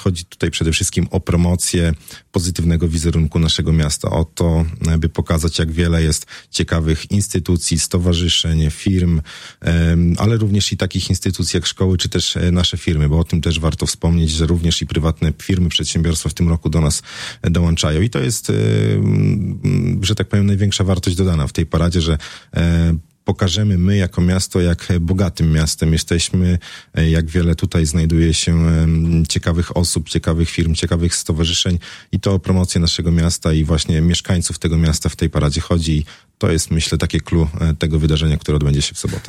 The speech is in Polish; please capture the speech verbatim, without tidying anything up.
chodzi tutaj przede wszystkim o promocję pozytywnego wizerunku naszego miasta, o to, by pokazać, jak wiele jest ciekawych instytucji, stowarzyszeń, firm, ale również i takich instytucji jak szkoły, czy też nasze firmy, bo o tym też warto wspomnieć, że również i prywatne firmy, przedsiębiorstwa w tym roku do nas dołączają i to jest, że tak powiem, największa wartość dodana w tej paradzie, że pokażemy my jako miasto, jak bogatym miastem jesteśmy, jak wiele tutaj znajduje się ciekawych osób, ciekawych firm, ciekawych stowarzyszeń i to o promocję naszego miasta i właśnie mieszkańców tego miasta w tej paradzie chodzi. To jest, myślę, takie clue tego wydarzenia, które odbędzie się w sobotę.